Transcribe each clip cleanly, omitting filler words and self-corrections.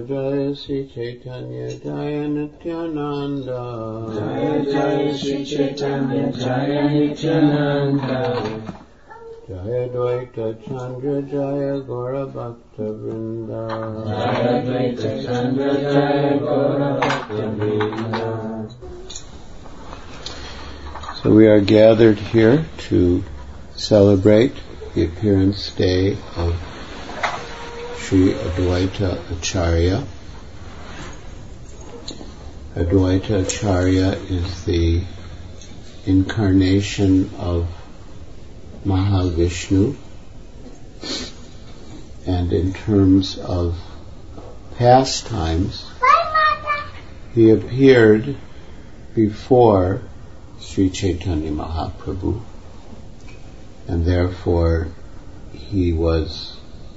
Jaya Sri Chaitanya Jaya Nityananda Jaya Jaya Sri Chaitanya Jaya Nityananda Jaya Dvaita Chandra Jaya Gaura Bhakta Vrinda Jaya Dvaita Chandra Jaya Gaura Bhakta Vrinda. So we are gathered here to celebrate the appearance day of Sri Advaita Acharya. Advaita Acharya is the incarnation of Mahavishnu, and in terms of pastimes, he appeared before Sri Chaitanya Mahaprabhu, and therefore he was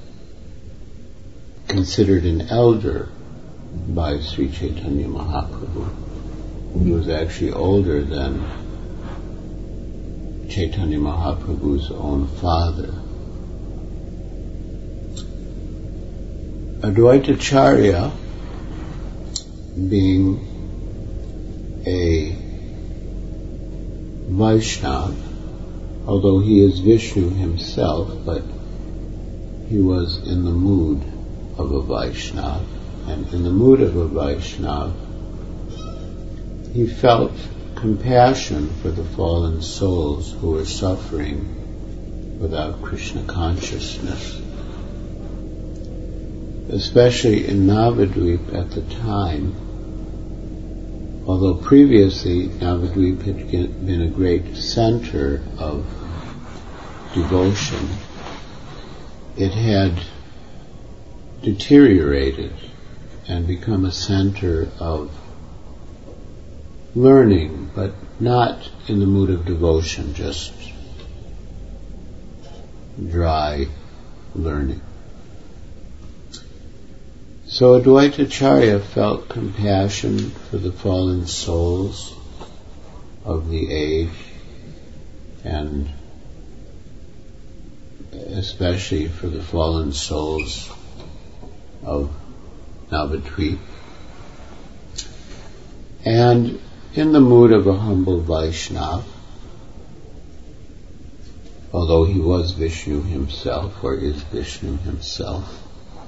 considered an elder by Sri Chaitanya Mahaprabhu. He was actually older than Chaitanya Mahaprabhu's own father. Advaitacharya, being a Vaishnava, although he is Vishnu himself, but he was in the mood of a Vaishnava, and in the mood of a Vaishnava, he felt compassion for the fallen souls who were suffering without Krishna consciousness. Especially in Navadvip at the time, although previously Navadvip had been a great center of devotion, it had deteriorated and become a center of learning, but not in the mood of devotion, just dry learning. So Advaitacharya felt compassion for the fallen souls of the age, and especially for the fallen souls of Navadvip. And in the mood of a humble Vaishnava, although he was Vishnu himself, or is Vishnu himself,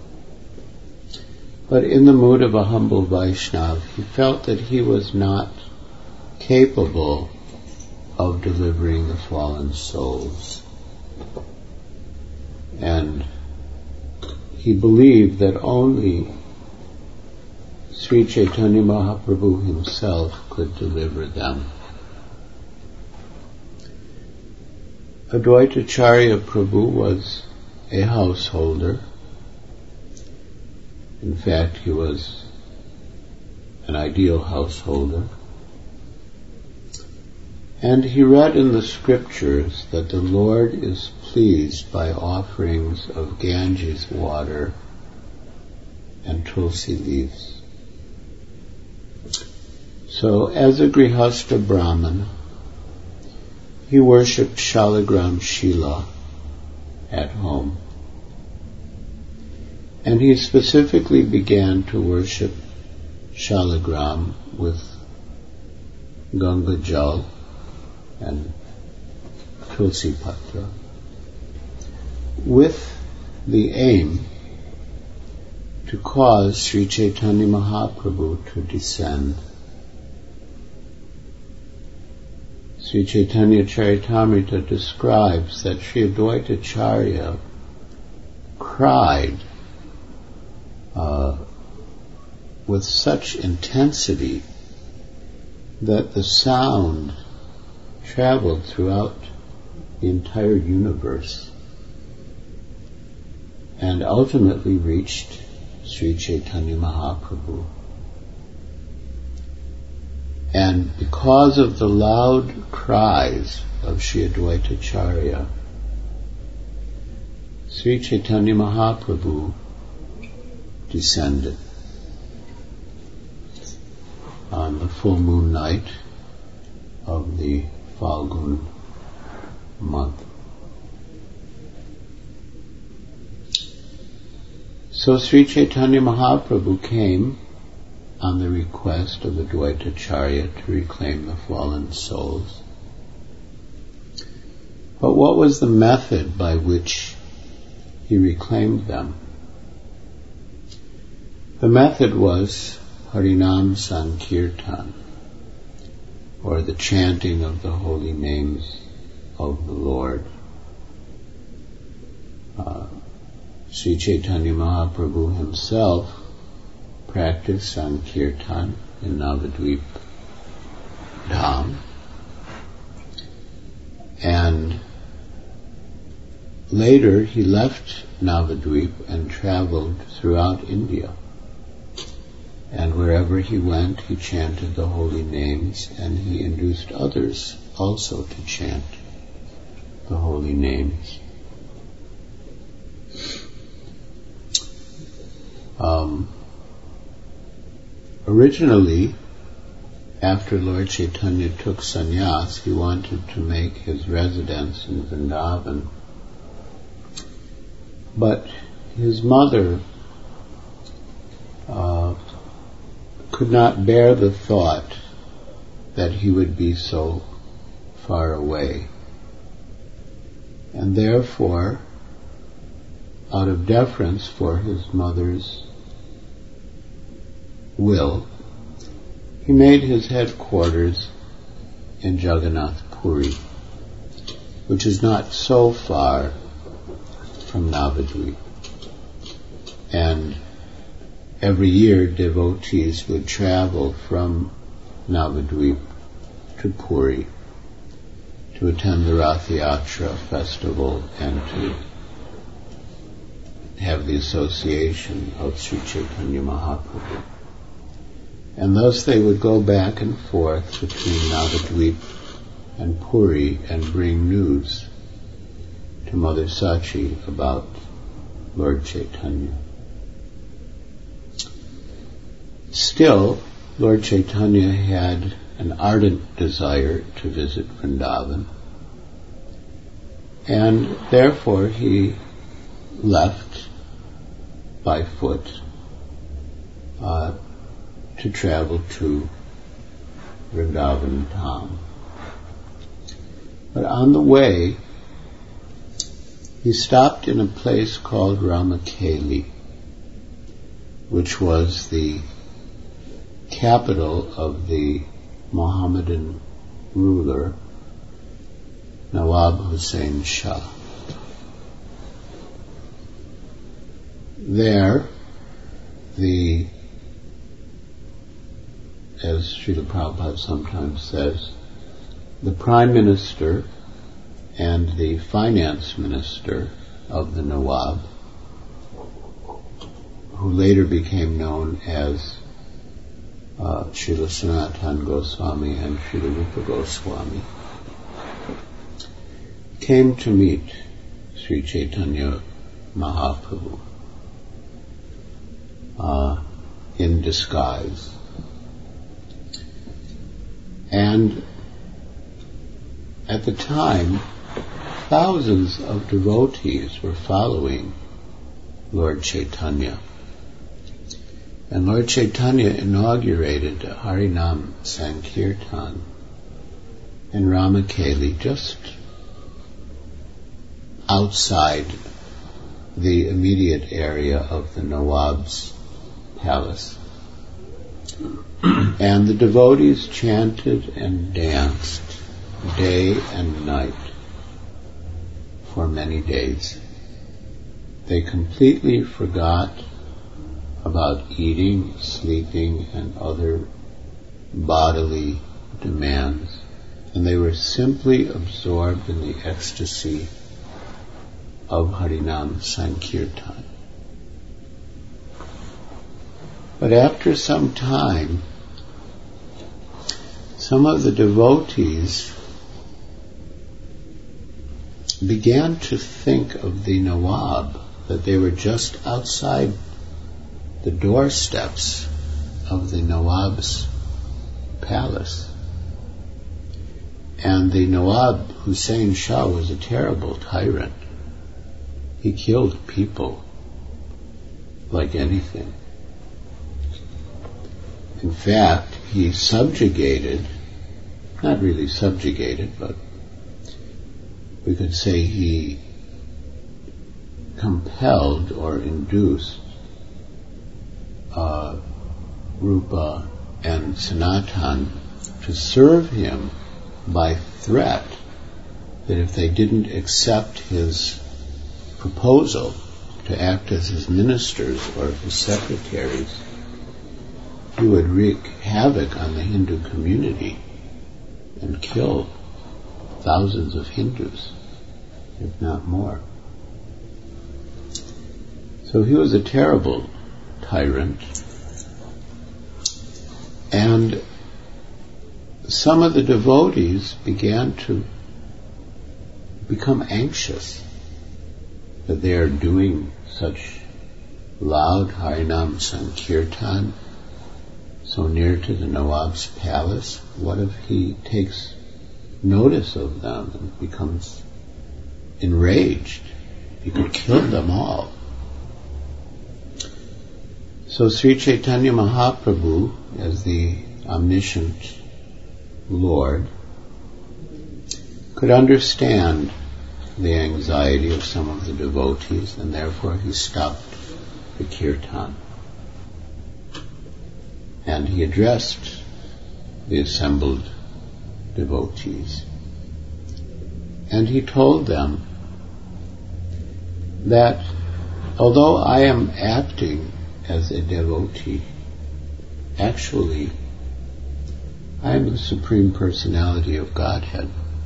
but in the mood of a humble Vaishnava, he felt that he was not capable of delivering the fallen souls. And he believed that only Sri Chaitanya Mahaprabhu himself could deliver them. Advaitacharya Prabhu was a householder. In fact, he was an ideal householder. And he read in the scriptures that the Lord is pleased by offerings of Ganges water and tulsi leaves. So, as a Grihastha Brahman, he worshipped Shalagram Shila at home. And he specifically began to worship Shalagram with Ganga Jal and Tulsi Patra, with the aim to cause Sri Chaitanya Mahaprabhu to descend. Sri Chaitanya Charitamrita describes that Sri Advaitacharya cried with such intensity that the sound traveled throughout the entire universe and ultimately reached Sri Chaitanya Mahaprabhu. And because of the loud cries of Sri Advaitacharya, Sri Chaitanya Mahaprabhu descended on the full moon night of the Falgun month. So Sri Chaitanya Mahaprabhu came on the request of the Dvaitacharya to reclaim the fallen souls. But what was the method by which he reclaimed them? The method was Harinam Sankirtan, or the chanting of the holy names of the Lord. Sri Chaitanya Mahaprabhu himself practiced Sankirtan in Navadvip Dham, and later he left Navadvip and traveled throughout India. And wherever he went, he chanted the holy names, and he induced others also to chant the holy names. Originally, after Lord Chaitanya took sannyas, he wanted to make his residence in Vrindavan. But his mother could not bear the thought that he would be so far away. And therefore, out of deference for his mother's will, he made his headquarters in Jagannath Puri, which is not so far from Navadvip. And every year devotees would travel from Navadvip to Puri to attend the Rath Yatra festival and to have the association of Sri Chaitanya Mahaprabhu. And thus they would go back and forth between Navadvip and Puri and bring news to Mother Sachi about Lord Chaitanya. Still, Lord Chaitanya had an ardent desire to visit Vrindavan, and therefore he left by foot to travel to Vrindavan Dham. But on the way, he stopped in a place called Ramakeli, which was the capital of the Mohammedan ruler, Nawab Hussain Shah. There, as Srila Prabhupada sometimes says, the Prime Minister and the Finance Minister of the Nawab, who later became known as Srila Sanatana Goswami and Srila Rupa Goswami, came to meet Sri Chaitanya Mahaprabhu in disguise. And at the time, thousands of devotees were following Lord Chaitanya. And Lord Chaitanya inaugurated Harinam Sankirtan in Ramakeli, just outside the immediate area of the Nawab's palace. And the devotees chanted and danced day and night for many days. They completely forgot about eating, sleeping, and other bodily demands, and they were simply absorbed in the ecstasy of Harinam Sankirtan. But after some time, some of the devotees began to think of the Nawab, that they were just outside the doorsteps of the Nawab's palace. And the Nawab Hussain Shah was a terrible tyrant. He killed people like anything. In fact, he subjugated, not really subjugated, but we could say he compelled or induced Rupa and Sanatan to serve him by threat that if they didn't accept his proposal to act as his ministers or his secretaries, he would wreak havoc on the Hindu community and kill thousands of Hindus, if not more. So he was a terrible tyrant, and some of the devotees began to become anxious that they are doing such loud Harinam Sankirtan so near to the Nawab's palace. What if he takes notice of them and becomes enraged? He could kill them all. So Sri Chaitanya Mahaprabhu, as the omniscient Lord, could understand the anxiety of some of the devotees, and therefore he stopped the kirtan. And he addressed the assembled devotees. And he told them that although I am acting as a devotee, actually I am the Supreme Personality of Godhead.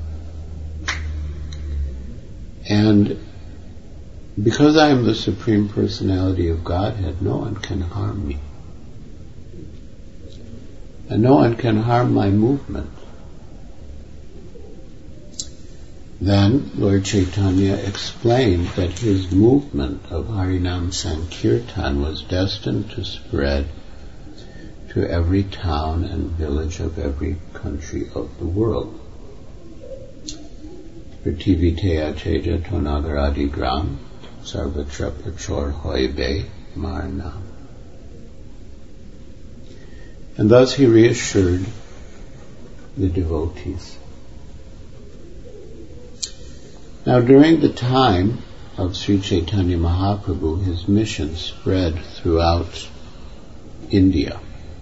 And because I am the Supreme Personality of Godhead, no one can harm me. And no one can harm my movement. Then Lord Chaitanya explained that his movement of Harinam Sankirtan was destined to spread to every town and village of every country of the world. Prithivite acheja tonagaradi gram sarvatra prachor hoibe marna. And thus he reassured the devotees. Now during the time of Sri Chaitanya Mahaprabhu, his mission spread throughout India.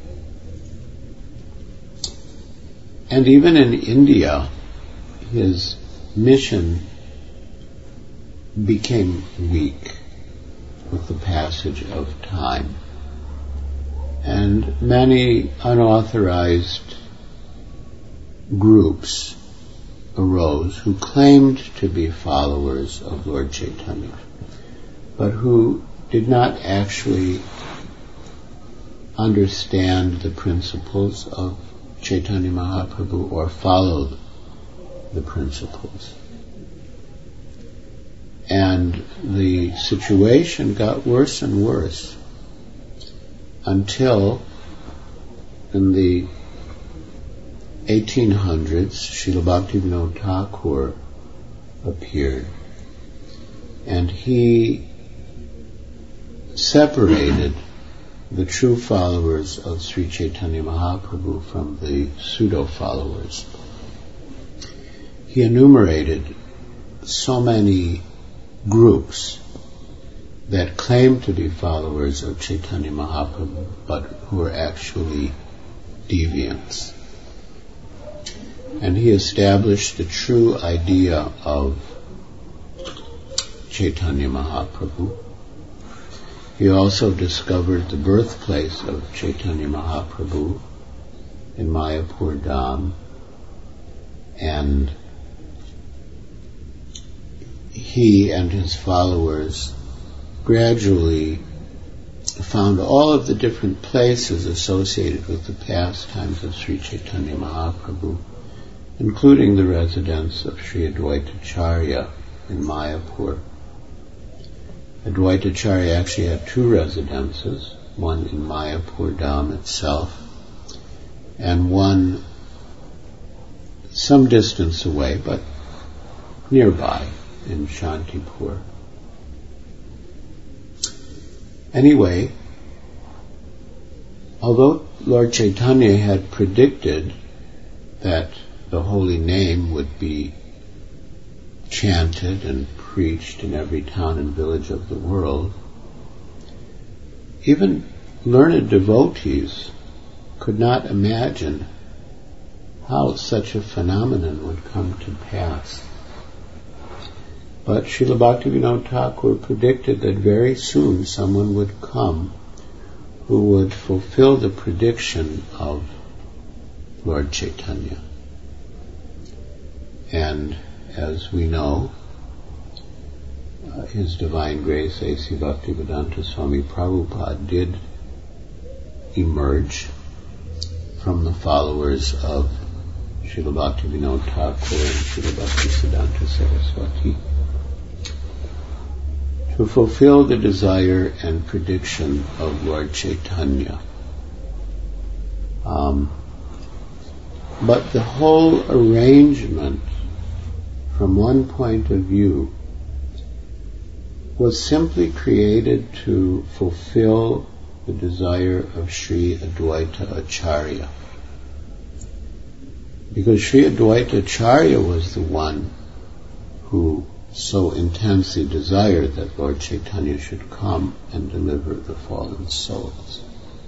And even in India, his mission became weak with the passage of time. And many unauthorized groups arose who claimed to be followers of Lord Chaitanya, but who did not actually understand the principles of Chaitanya Mahaprabhu or followed the principles. And the situation got worse and worse until in the 1800s, Srila Bhaktivinoda Thakur appeared, and he separated the true followers of Sri Chaitanya Mahaprabhu from the pseudo-followers. He enumerated so many groups that claimed to be followers of Chaitanya Mahaprabhu, but who were actually deviants. And he established the true idea of Chaitanya Mahaprabhu. He also discovered the birthplace of Chaitanya Mahaprabhu in Mayapur Dham, and he and his followers gradually found all of the different places associated with the pastimes of Sri Chaitanya Mahaprabhu, including the residence of Sri Advaitacharya in Mayapur. Advaitacharya actually had two residences, one in Mayapur Dham itself, and one some distance away, but nearby, in Shantipur. Anyway, although Lord Chaitanya had predicted that the holy name would be chanted and preached in every town and village of the world, even learned devotees could not imagine how such a phenomenon would come to pass. But Srila Bhaktivinoda Thakur predicted that very soon someone would come who would fulfill the prediction of Lord Chaitanya. And as we know, His Divine Grace A.C. Bhaktivedanta Swami Prabhupada did emerge from the followers of Srila Bhaktivinoda Thakur and Srila Bhaktisiddhanta Saraswati to fulfill the desire and prediction of Lord Chaitanya. But the whole arrangement, from one point of view, was simply created to fulfill the desire of Sri Advaita Acharya. Because Sri Advaita Acharya was the one who so intensely desired that Lord Chaitanya should come and deliver the fallen souls.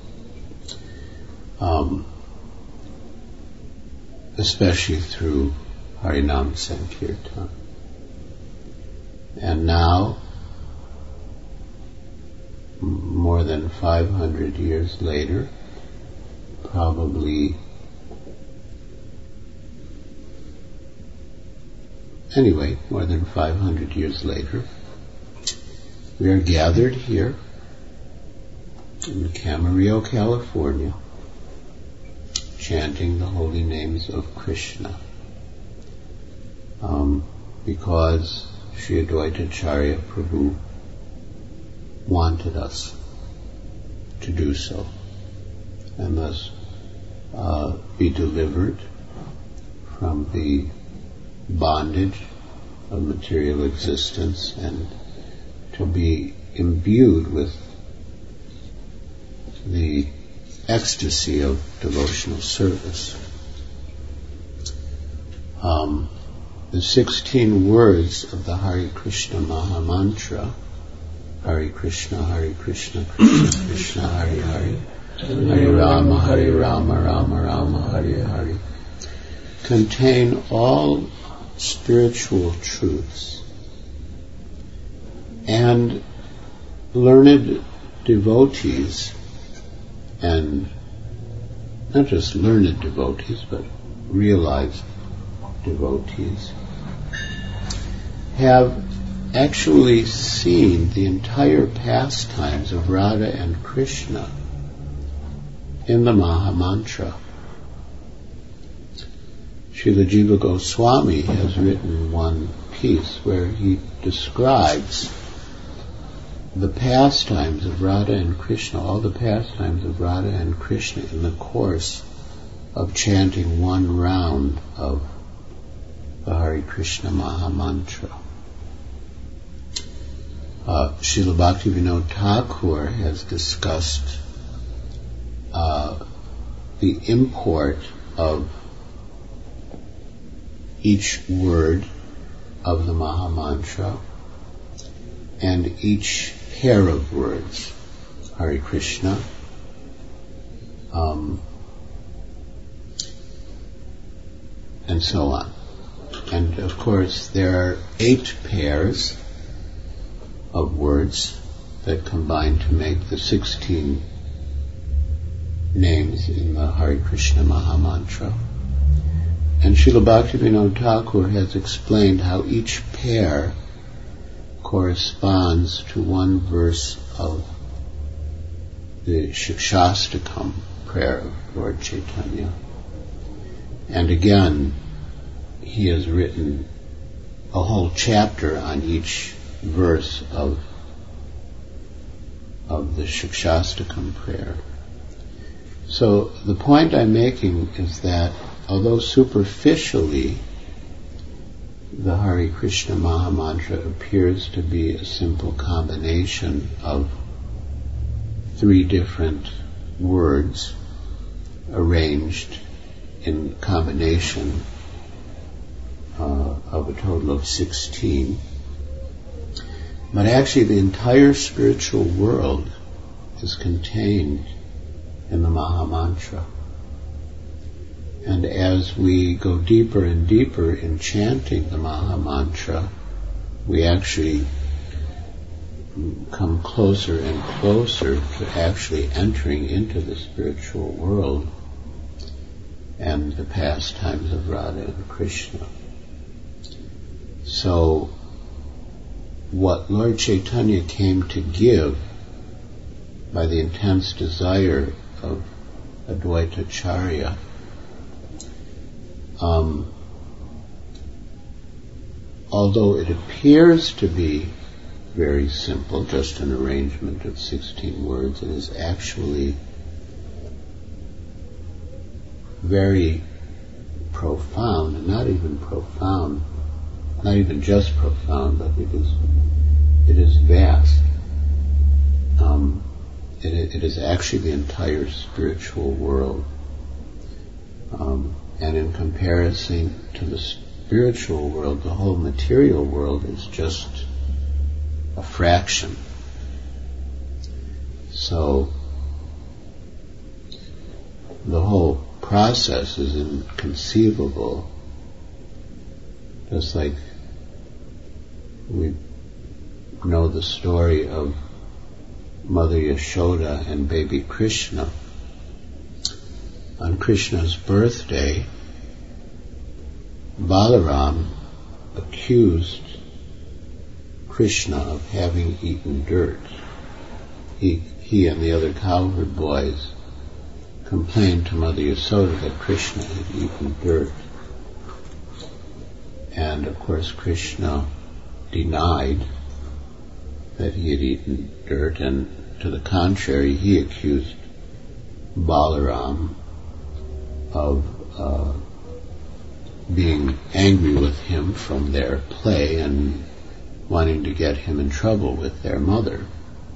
Especially through Harinam Sankirtan. And now, more than 500 years later, probably, anyway, more than 500 years later, we are gathered here in Camarillo, California, chanting the holy names of Krishna, because Sri Advaita Acharya Prabhu wanted us to do so, and thus be delivered from the bondage of material existence and to be imbued with the ecstasy of devotional service. The 16 words of the Hare Krishna Maha Mantra, Hare Krishna, Krishna Krishna, Hare Hare, Hare Rama, Rama Rama, Hare Hare, contain all spiritual truths. And learned devotees, and not just learned devotees, but realized devotees, have actually seen the entire pastimes of Radha and Krishna in the Maha Mantra. Srila Jiva Goswami has written one piece where he describes the pastimes of Radha and Krishna, all the pastimes of Radha and Krishna in the course of chanting one round of the Hare Krishna Maha Mantra. Srila Bhaktivinoda Thakur has discussed the import of each word of the Maha Mantra and each pair of words, Hare Krishna, and so on. And of course there are 8 pairs of words that combine to make the 16 names in the Hare Krishna Maha Mantra. And Srila Bhaktivinoda Thakur has explained how each pair corresponds to one verse of the Shikshastakam prayer of Lord Chaitanya. And again, he has written a whole chapter on each verse of the Shikshastakam prayer. So the point I'm making is that although superficially the Hare Krishna Maha Mantra appears to be a simple combination of 3 different words arranged in combination of a total of 16. But actually the entire spiritual world is contained in the Maha Mantra. And as we go deeper and deeper in chanting the Maha Mantra, we actually come closer and closer to actually entering into the spiritual world and the pastimes of Radha and Krishna. So, what Lord Chaitanya came to give by the intense desire of Advaitacharya, although it appears to be very simple, just an arrangement of 16 words, it is actually very profound, not even just profound, but it is vast. It is actually the entire spiritual world. And in comparison to the spiritual world, the whole material world is just a fraction. So the whole process is inconceivable. Just like we know the story of Mother Yashoda and baby Krishna. On Krishna's birthday, Balaram accused Krishna of having eaten dirt. He and the other cowherd boys complained to Mother Yashoda that Krishna had eaten dirt. And of course Krishna denied that he had eaten dirt, and to the contrary, he accused Balaram of being angry with him from their play and wanting to get him in trouble with their mother.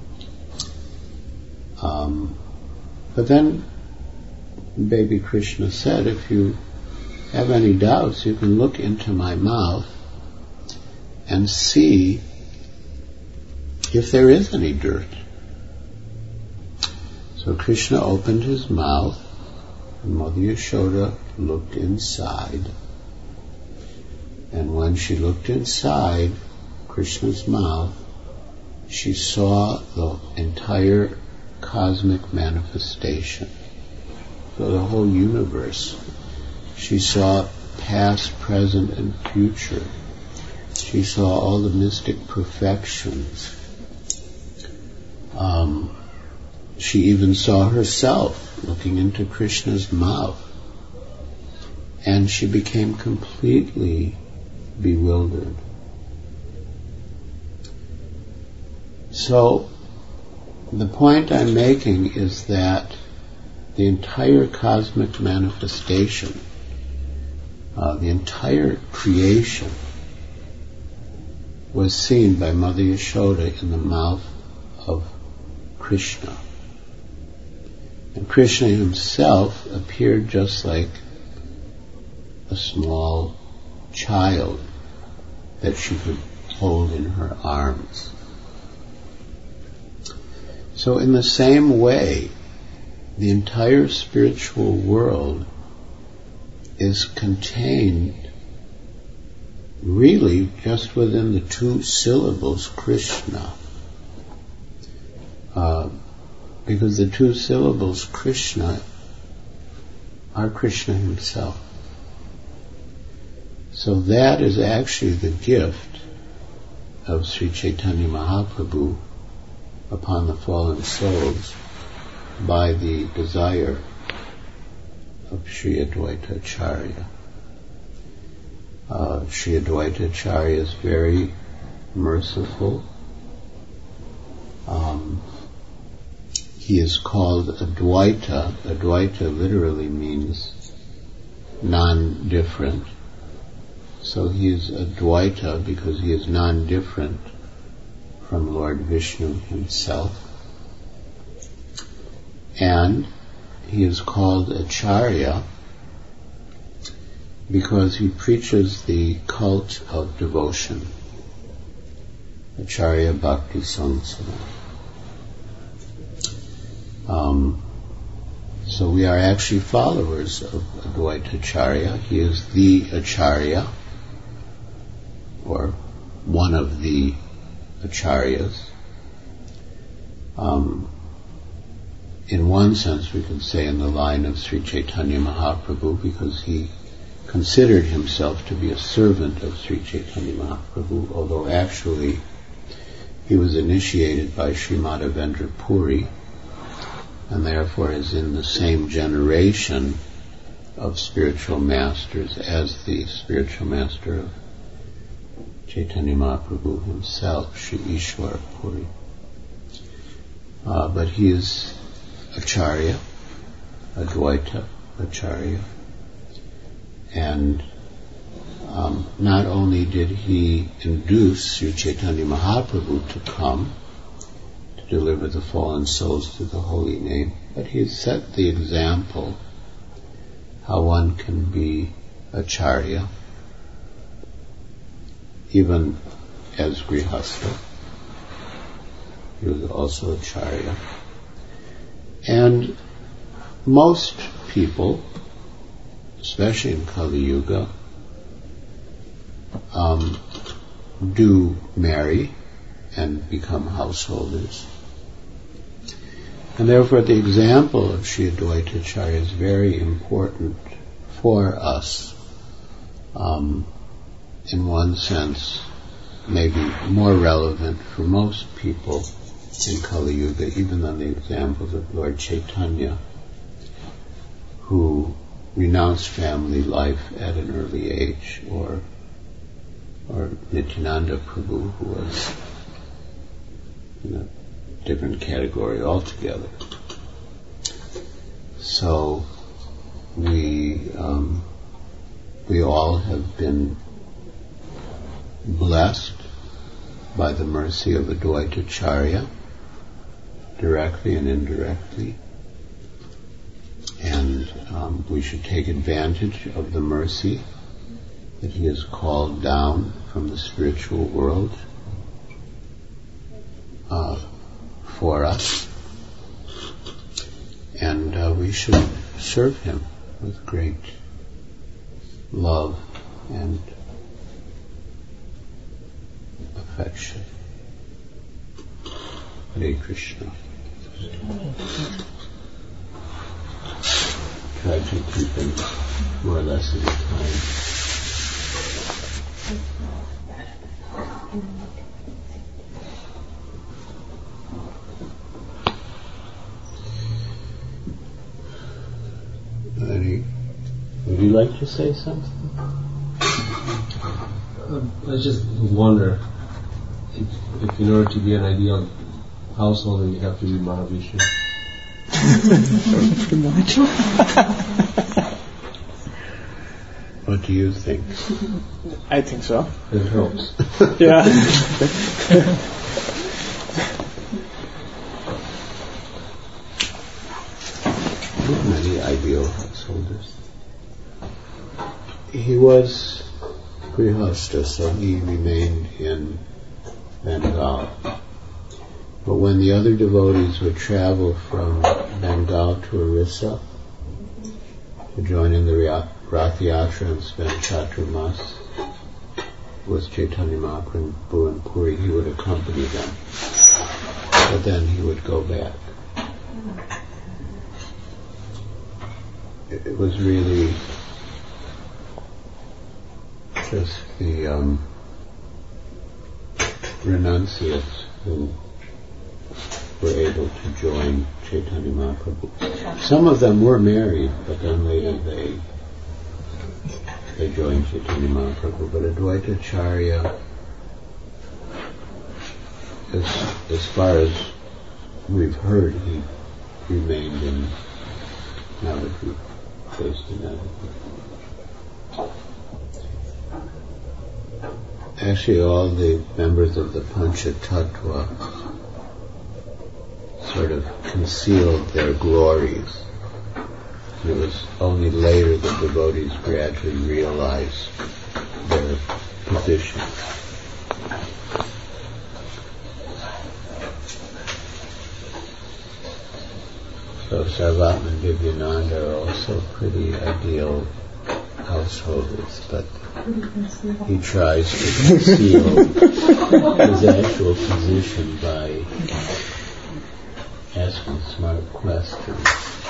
But then baby Krishna said, if you have any doubts, you can look into my mouth and see if there is any dirt. So Krishna opened his mouth, and Mother Yashoda looked inside. And when she looked inside Krishna's mouth, she saw the entire cosmic manifestation. So the whole universe. She saw past, present, and future. She saw all the mystic perfections. She even saw herself looking into Krishna's mouth. And she became completely bewildered. So, the point I'm making is that the entire cosmic manifestation, the entire creation, was seen by Mother Yashoda in the mouth of Krishna. And Krishna himself appeared just like a small child that she could hold in her arms. So in the same way, the entire spiritual world is contained really just within the 2 syllables Krishna. Because the 2 syllables Krishna are Krishna himself. So that is actually the gift of Sri Chaitanya Mahaprabhu upon the fallen souls by the desire of Sri Advaitacharya. Sri Advaitacharya is very merciful. He is called Advaita. Advaita literally means non-different. So he is Advaita because he is non-different from Lord Vishnu himself. And he is called Acharya because he preaches the cult of devotion. Acharya Bhakti Sansana. So we are actually followers of Advaita Acharya. He is the Acharya, or one of the Acharyas. In one sense, we can say in the line of Sri Chaitanya Mahaprabhu, because he considered himself to be a servant of Sri Chaitanya Mahaprabhu, although actually he was initiated by Sri Madhavendra Puri, and therefore is in the same generation of spiritual masters as the spiritual master of Chaitanya Mahaprabhu himself, Sri Ishwara Puri. But he is Acharya, Advaita Acharya, and not only did he induce Sri Chaitanya Mahaprabhu to come to deliver the fallen souls to the holy name, but he set the example how one can be Acharya even as Grihastha. He was also Acharya. And most people, especially in Kali Yuga, do marry and become householders. And therefore the example of Sri Advaita Acharya is very important for us. In one sense, maybe more relevant for most people in Kali Yuga, even than the examples of Lord Chaitanya, who renounced family life at an early age, or Nityananda Prabhu, who was in a different category altogether. So we all have been blessed by the mercy of Advaita Acharya, directly and indirectly, and we should take advantage of the mercy that he has called down from the spiritual world for us, and we should serve him with great love and affection. Hare Krishna. Try to keep it more or less in time. Would you like to say something? I just wonder if in order to be an ideal householder you have to be Mahavishnu. Pretty much. What do you think? I think so. It helps. Yeah. Many ideal householders. He was Grihastha, so he remained in Bengal. But when the other devotees would travel from Bengal to Orissa to join in the Rath Yatra and spend Chaturmas with Chaitanya Mahaprabhu and Puri, he would accompany them. But then he would go back. It was really just the renunciates who were able to join Chaitanya Mahaprabhu. Some of them were married, but then later they joined Chaitanya Mahaprabhu. But Advaita Acharya, as far as we've heard, he remained in Navadvip, based in Navadvip. Actually, all the members of the Pancha Tattva sort of concealed their glories. It was only later that devotees gradually realized their position. So Sarvatma and Divyananda are also pretty ideal householders, but he tries to conceal his actual position by asking smart questions.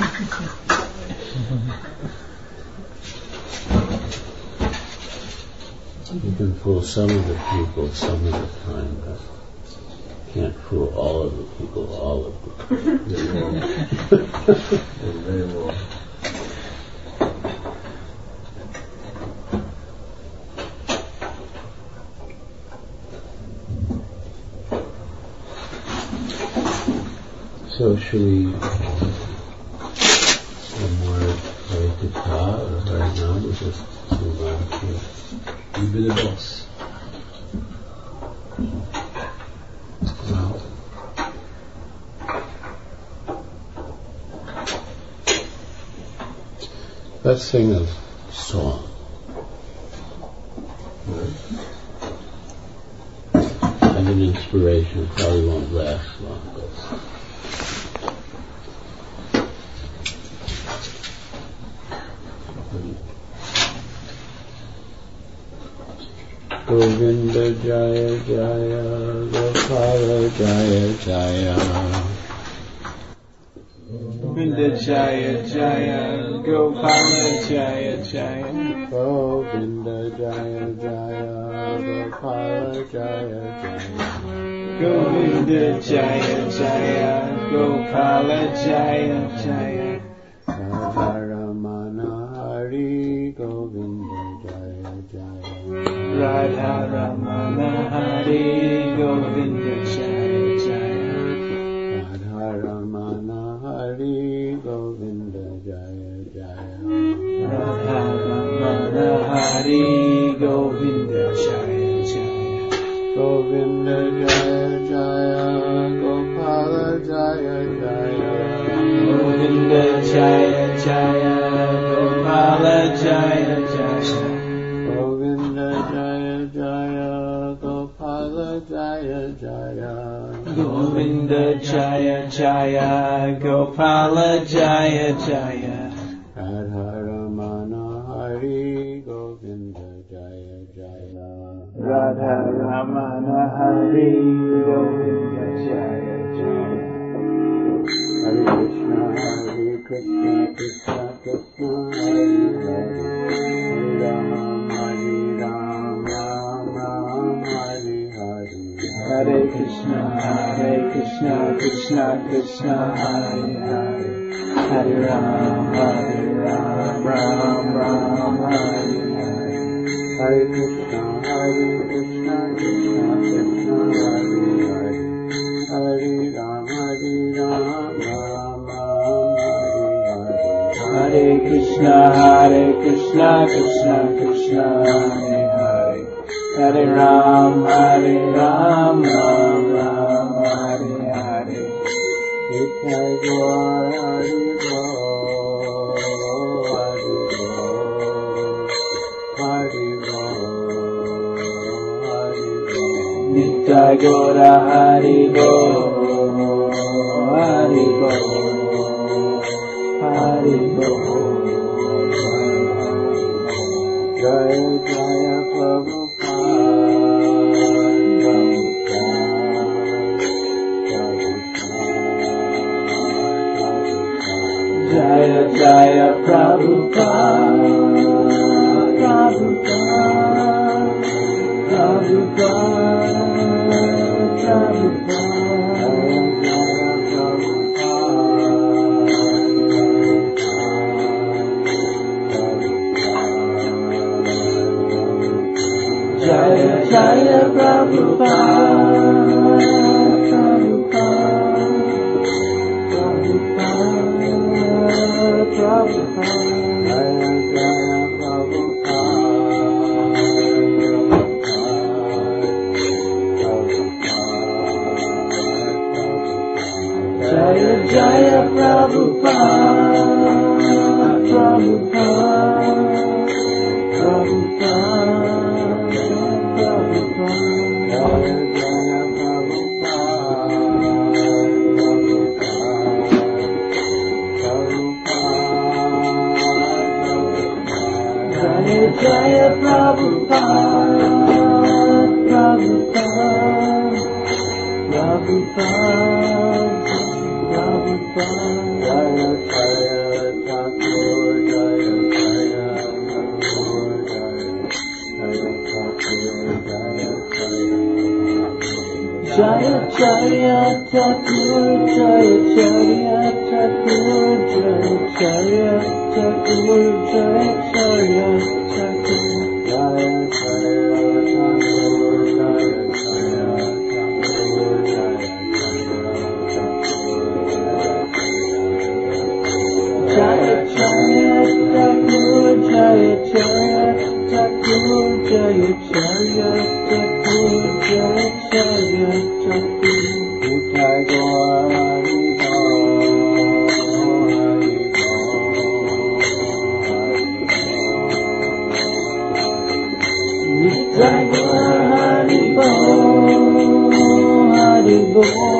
You can fool some of the people some of the time, but can't fool all of the people all of the time. Very well. So should we one more Harikatha, or right now we just move on to You be the boss. well, let's sing a song. I have an inspiration, it probably won't last long, but Govinda Jaya Jaya Gopala Jaya Jaya Govinda Jaya Jaya Gopala Jaya Jaya Govinda Jaya Jaya Gopala Jaya Jaya Govinda Jaya Jaya Gopala Jaya Jaya Radharamana Hari Govinda Jaya Jaya Radharamana Hari Govinda Jaya Jaya Radharamana Hari Govinda Jaya Jaya Radharamana Hari Govinda Jaya Jaya Govinda Jaya Jaya Gopala Jaya Jaya Govinda Jaya Jaya Gopala Jaya Jaya Govinda Jaya Jaya Gopala Jaya Jaya Govinda Jaya Jaya Gopala Jaya Jaya Radharamana Hari Govinda Jaya Jaya Radharamana Hari Govinda Jaya Jaya Hare Krishna, Krishna Krishna, Hare Hare Rama, Krishna Krishna, Hare Rama, Ram Ram, Hare Hare. Hare Krishna, Krishna Krishna, Hare Rama, Ram Ram, Hare Hare. Hare Krishna, Krishna Krishna, Hare Ram, Ram Ram, Hare Hare. Nitai Gaur Hari Bol, Hari Bol, Hari Bol. Nitai Gaur Hari Bol, Hari Bol, Hari Bol. Jaya Jaya Prabhupada, Jaya Jaya Prabhupada, Jaya Jaya Prabhupada, Jaya Jaya Prabhupada, Prabhupada, Prabhupada, Prabhupada. Jaya Jaya Thakur, Jaya Jaya Thakur, Jaya Jaya Jaya Thakur, Jaya Jaya Thakur, Jaya Jaya Thakur, Jaya Jaya Thakur, Jaya Jaya Thakur, Jaya Jaya Thakur, Jaya Jaya Thakur, Jaya Jaya Thakur, Jaya Jaya Thakur, Jaya Jaya Thakur. Nitai Gaur Hari Bol, Hari Bol, Hari Bol, Hari Bol.